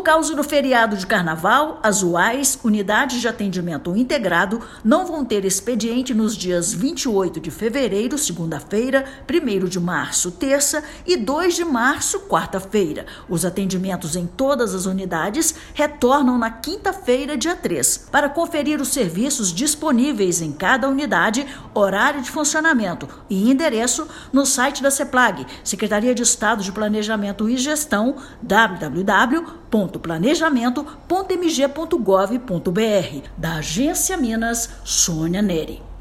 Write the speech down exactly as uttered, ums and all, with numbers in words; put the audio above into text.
causa do feriado de carnaval, as U A Is, Unidades de Atendimento Integrado, não vão ter expediente nos dias vinte e oito de fevereiro, segunda-feira, primeiro de março, terça e dois de março, quarta-feira. Os atendimentos em todas as unidades retornam na quinta-feira, dia três. Para conferir os serviços disponíveis em cada unidade, horário de funcionamento e endereço, no site da CEPLAG, Secretaria de Estado de Planejamento e Gestão, w w w ponto planejamento ponto m g ponto gov ponto b r. Da Agência Minas, Sônia Neri.